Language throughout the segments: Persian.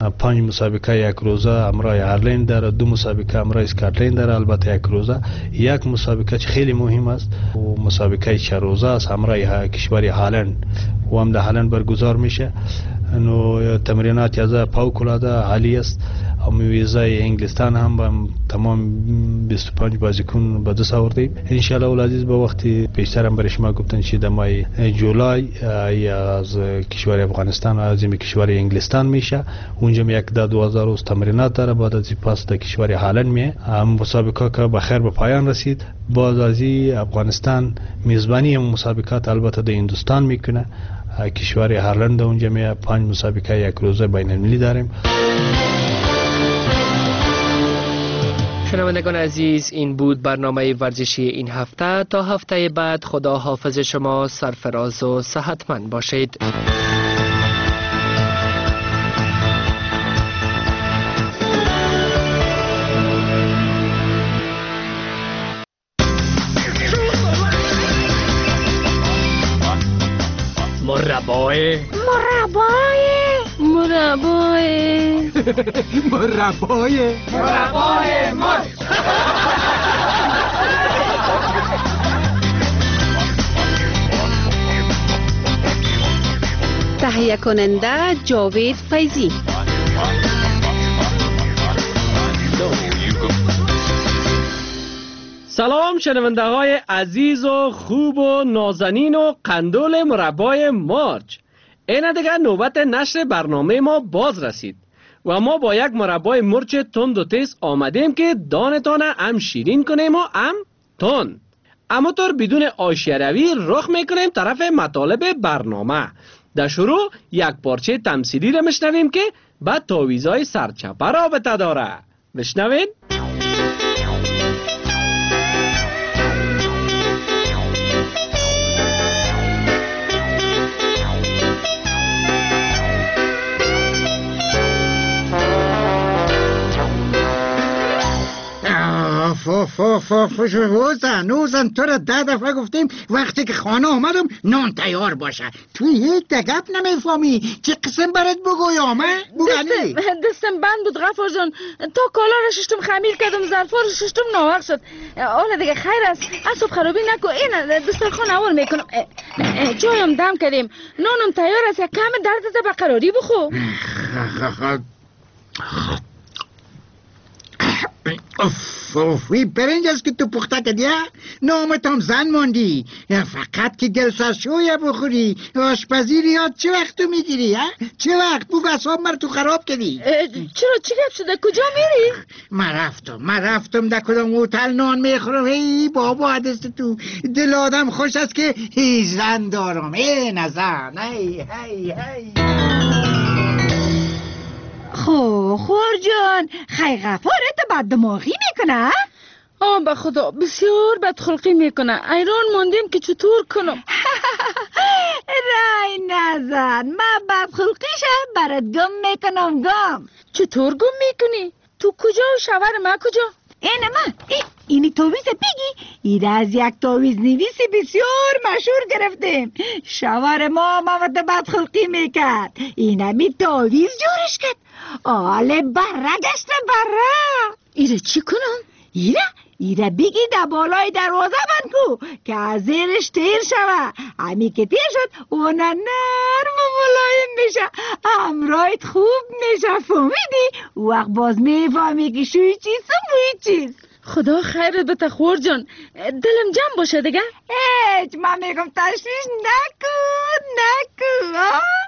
5 مسابقه یک روزه همراه آیرلند داره، 2 مسابقه همراه اسکاتلند داره، البته یک روزه. یک مسابقه که خیلی مهم است و مسابقه 4 روزه است همراه کشور هلند و هم در هلند برگزار میشه. نو تمرینات از فوق العاده عالی است. هم ویزای انگلستان هم با تمام 25 بازیکن به دست آوردیم. ان شاء الله العزیز به وقتی پیشتر هم برای شما گفتن که در ماه جولای از کشور افغانستان و از کشور انگلستان میشه. اونجا یک تا 2000 روز تمرینات داره. بعد از پس در کشور هلند میه. مسابقه که به خیر به پایان رسید. باز از افغانستان میزبانی هم مسابقات البته در هندوستان میکنه. کشور هلند اونجا میه. 5 مسابقه یک روزه بین المللی داریم. شنوندگان عزیز، این بود برنامه ورزشی این هفته. تا هفته بعد خدا حافظ شما، سرفراز و صحتمند باشید. مربای مربای تهیه کننده جاوید فیضی. سلام شنونده های عزیز و خوب و نازنین و قندول مربای مارچ. این دیگه نوبت نشر برنامه ما باز رسید و ما با یک مربای مرچ تند و تیز آمدیم که دانتان هم شیرین کنیم و هم تند. اما طور بدون آشیه روی رخ میکنیم طرف مطالب برنامه. در شروع یک پارچه تمثیلی را مشنویم که با تاویزهای سرچپه رابطه داره. بشنوین؟ اوزن تو را 10 دفعه گفتیم وقتی که خانه آمدم نان تیار باشه. توی یک دگپ نمیفهمی چه قسم برات بگویم؟ دستم بند بود غفور جان. تا کالا را ششتم خمیر کردم، ظرفا را ششتم ناوقت شد. حالا دیگه خیر است، اصاب خرابی نکو. این دسترخوان اول میکنم. جایم دم کردیم، نانم تیار است. یک کم دردت بقراری بخو. وی برنج است که تو پخته کردی؟ نامت هم زن ماندی. فقط که گلسر شویه بخوری. آشپزی ریاد چه وقت تو میگیری؟ چه وقت؟ بگو اصاب مر تو خراب کردی. چرا چی گپ شده؟ کجا میری؟ من رفتم در کدام هتل نان میخورم. ای بابا عدست تو دل آدم خوش است که زن دارم. ای نزن. ای خور جان، خی غفارت بد دماغی میکنه؟ به خدا بسیار بدخلقی میکنه. ایران ماندیم که چطور کنم. رای نزن، من بدخلقیش برات گم میکنم. گم چطور گم میکنی؟ تو کجا و شوهر ما کجا؟ اینی تویز بگی؟ این از یک تویز نویس بسیار مشهور گرفتیم. شوهر ما محمد بدخلقی میکرد، اینمی تویز جورش کرد. آله بره گشته بره. ایره چی کنم؟ ایره بگی در بالای دروازه بند کو که از زیرش تیر شوه. همی که تیر شد اونه نرم و ملایم میشه، امرایت خوب میشه. فهمیدی؟ وقت باز میفهمی که شوی چیز و موی چیز. خدا خیرت بده خور جان، دلم جمع باشه دیگه. من میگم تشویش نکن.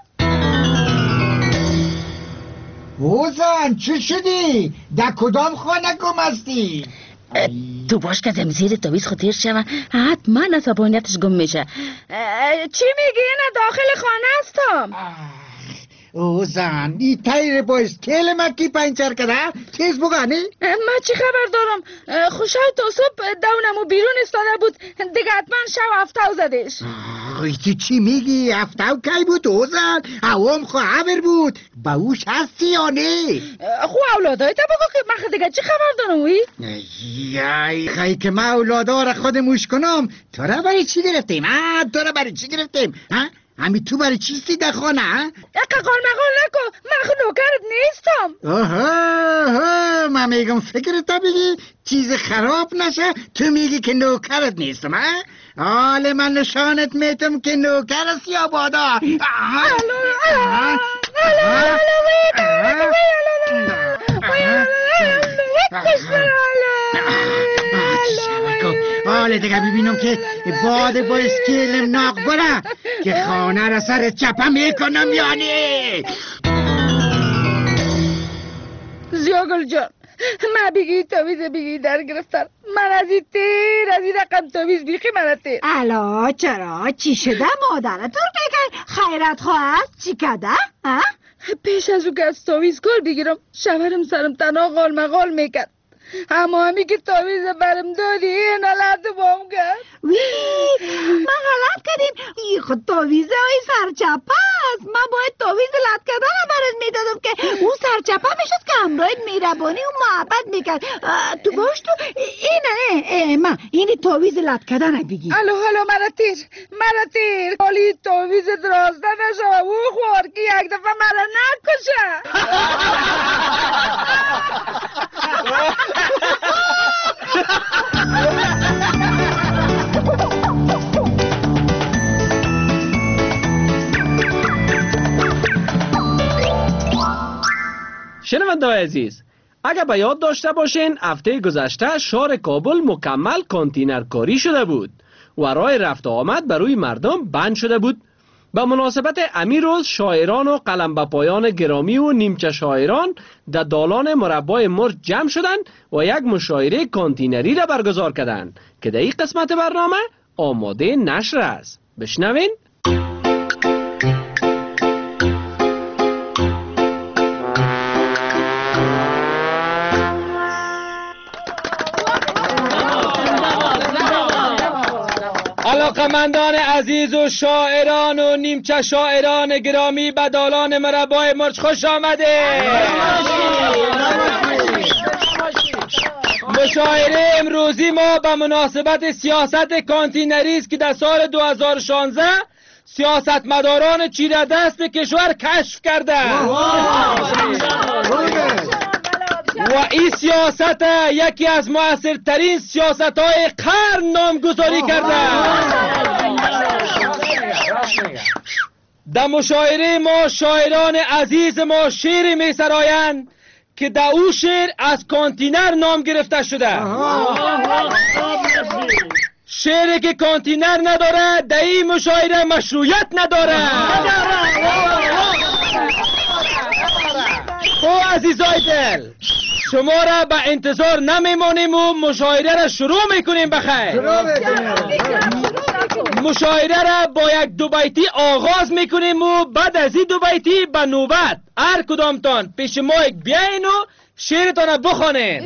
اوزن چی شدی؟ در کدام خانه گم هستی؟ تو باش که زمزیر تویز خود تیر شوه حتما عصبانیتش گم میشه. چی میگی؟ نه داخل خانه هستم. اوزن این تیر با اسکیل من کی پنچر کرده؟ چیز بگانی؟ من چی خبر دارم؟ خوشای تا صبح دونمو بیرون استاده بود دیگه حتما شو هفتاو زدش. تو چی میگی؟ هفتاو کی بود اوزن؟ اوام خواهر بود با اوش هستی یا نه؟ اولادای تا بگو که من دیگه چی خبر دارم وی؟ خیلی که من اولادا را خودموش کنم. تو را برای چی گرفتیم؟ همی تو برای چیستی در خانه؟ قال مقال نکن، من خود نوکرت نیستم. آها من میگم فکرت بگی چیز خراب نشه، تو میگی که نوکرت نیستم ها؟ حالا من نشانت میتم که نوکر است یا بادا. حالا دیگه ببینم که باد با اسکیلم ناق بره که خانه را سر چپه میکنم یعنی. زیاگل جان، من بگی در گرفتن. من از این تیر، از این رقم تویز بیخی من تیر. الا چرا؟ چی شده مادرتون بگن؟ خیرت خواهد چی کده؟ پیش از او که از تویز گل بگیرم شوهرم سرم تنها غال مغال میکرد. اما همی که تویز برم دادی این حالت بام کرد. من غلط کردیم. ای خود تویزه های سرچپه است. من باید تویز لط کردن برات میدادم که او سرچپه میشد که همراهت میربانی و محبت میکرد. تو باش تو اینه من این تویز لط کردن بگی. الو مرا تیر حالی تویز درازده نشو او خور که یک دفعه مرا نکشه. شنونده‌های عزیز، اگر به یاد داشته باشین هفته گذشته شهر کابل مکمل کانتینر کاری شده بود و راه رفت و آمد بر روی مردم بند شده بود. به مناسبت امی روز شاعران و قلمبه‌پایان گرامی و نیمچه شاعران در دالان مربع مرج جمع شدند و یک مشاعره کانتینری را برگزار کردند که در این قسمت برنامه آماده نشر است. بشنوین. علاقمندان عزیز و شاعران و نیمچه شاعران گرامی به دالان مربع مرج خوش آمده. مشاعره امروزی ما به مناسبت سیاست کانتینری است که در سال 2016 سیاستمداران چیره دست کشور کشف کرده و این سیاست یکی از مؤثرترین سیاست‌های قرن نامگذاری کرده. در مشاعره ما شاعران عزیز ما شعری می سرایند که در او شعر از کانتینر نام گرفته شده. شعری که کانتینر نداره در این مشاعره مشروعیت نداره. او عزیزای دل، شما را به انتظار نمیمانیم و مشاعره را شروع میکنیم. بخیر مشاعره را با یک دو بیتی آغاز میکنیم و بعد از این دو بیتی به نوبت هر کدامتان پیش مایک بیاین و شعرتان بخوانین.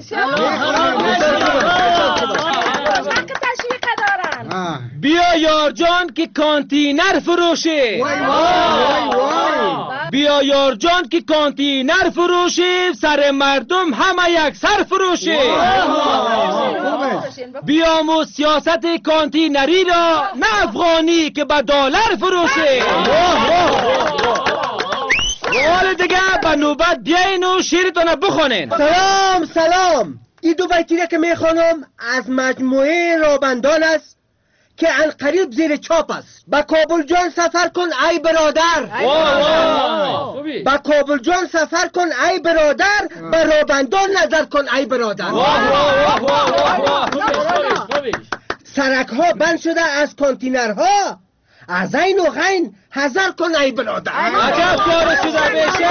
بیا یار جان که کانتینر فروشی، بیا یار جان که کانتینر فروشی، سر مردم همه یک سر فروشی. بیا مو سیاست کانتینری را نه افغانی که به دلار فروشی. حال دیگه به نوبت بیاین و شعرتون بخونین. سلام. این دو بیتی که میخوانم از مجموعه رابندان است که القریب زیر چاپ است. با کابل جان سفر کن ای برادر، با کابل جان سفر کن ای برادر، با رابندان نظر کن ای برادر. سرک ها بند شده از کانتینرها، از این و غین حذر کن ای برادر. عجب کار شده.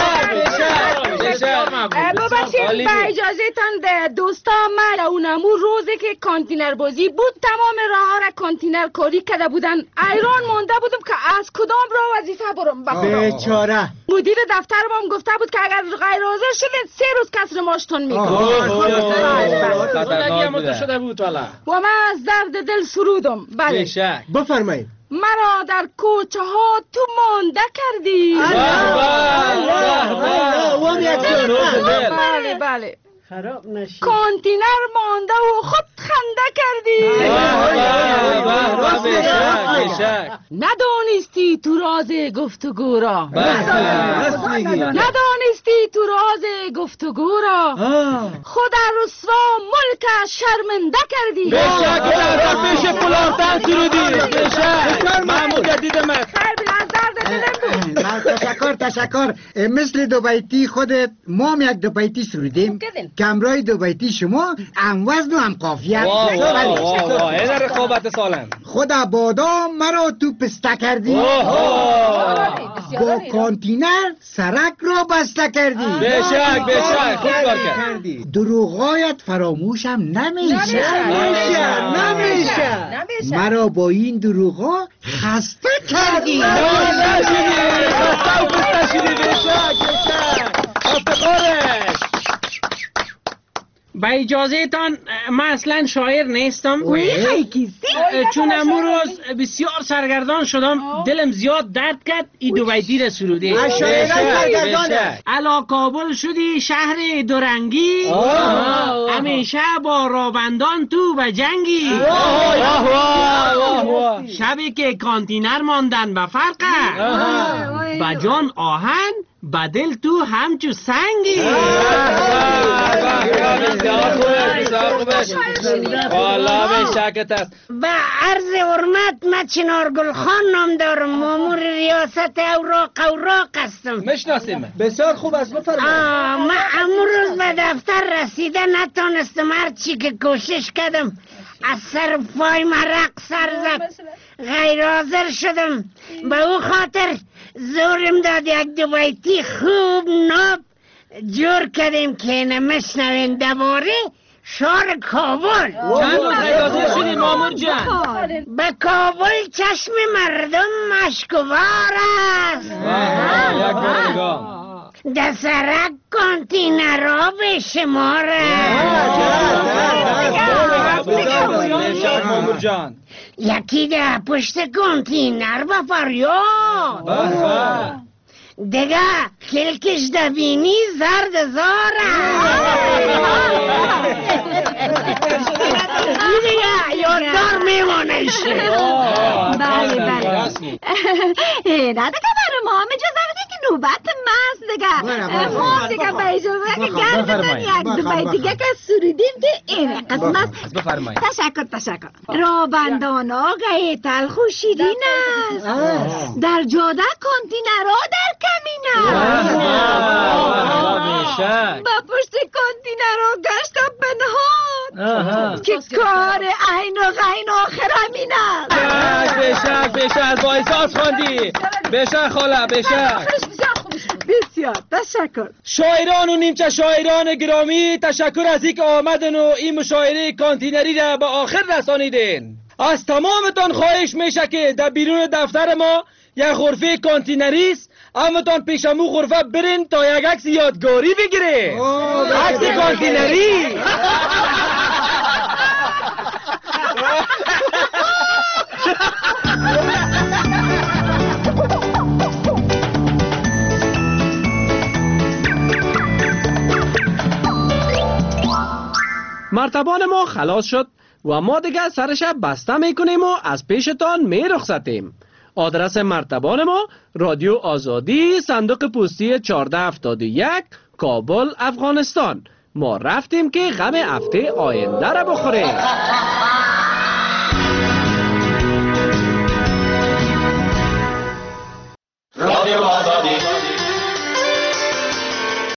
ببخشید با اجازه تان دوستا، من اونمو روزی که کانتینر بازی بود تمام راه ها را کانتینر کاری کرده بودن. ایران مونده بودم که از کدام راه وظیفه برم. بیچاره مدیر دفترم هم گفته بود که اگر غیر حاضر شدید 3 روز کسر ماشتون میکنم. و من از درد دل سرودم. بله بفرمایید. مرا در کوچه ها تو مانده کردی. بله خراب نشی. کانتینر مانده و خود خنده کردی. ندانستی تو راز گفتگو را. ندانستی تو راز گفتگو را. خود رسوا ملک شرمنده کردی. بشک در پیش پولارتن سرودی. بشک محمود دیدم. خیر بلنزر دلم بود. تشکر. مثل دو بیتی خودت ما هم یک دو بیتی سرودیم که همراه دو بیتی شما هم وزن و هم قافیت. این رقابت سالم. خدا بادا مرا تو پسته کردی. با کانتینر سرک را بسته کردی. بشک خوب کار کردی. دروغایت فراموشم نمیشه. مرا با این دروغا خسته کردی. با اجازه تان من اصلا شاعر نیستم، چون امروز بسیار سرگردان شدم، دلم زیاد درد کرد ای دو بیتی را سروده. الا کابل شدی شهر دورنگی، همیشه با رابندان تو به جنگی، شبی که کانتینر ماندن به فرقه، با جان آهن با دل تو همچو سنگی. والا بشکت است. با عرض حرمت من چنار گلخان نام دارم، مامور ریاست اوراق هستم. میشناسیم. بسیار خوب است، بفرمایید. من امروز به دفتر رسیده نتونستم، هر چی که کوشش کردم از سر پای مرق سر زد، غیر حاضر شدم. به او خاطر زورم داد یک دو بیتی خوب ناب جور کردیم که نمشنوین دوباره شهر کابل. چند روز حاضر شدی مامور جان؟ به کابل چشم مردم مشکوار است، در سرک کانتینرها به شمار است. یکی در پشت کانتینر به فریاد، دیگه کلکش دبینی زرد زاره. دیگه یاددار میمانه ایشه. بله نه دیگه برای ما هم اجازه بده که نوبت ماست دیگه. ما دیگه به اجازه که گردتن یک دو بیت دیگه که سرودیم که این قسمت. تشکر. رابندان آقای تلخ و شیرین است، در جاده کانتینرها در کمین است. با پشت کانتینرها گشتم پنهان، که کار عین و غین آخر همین است. بشک با احساس خواندی. بشک خاله بشک. بسیار تشکر. شاعران و نیمچه شاعران گرامی، تشکر از اینکه آمدن و این مشاعره کانتینری را به آخر رسانیدین. از تمامتان خواهش میشه که در بیرون دفتر ما یک غرفه کانتینری است، اما تان پیش امو غرفه برین تا یک عکس یادگاری بگیرین. عکس کانتینری. مرتبان ما خلاص شد و ما دیگه سرش بسته میکنیم و از پیشتان میرخصتیم. آدرس مرتبان ما رادیو آزادی، صندوق پستی 1471، کابل، افغانستان. ما رفتیم که غم هفته آینده را بخوریم.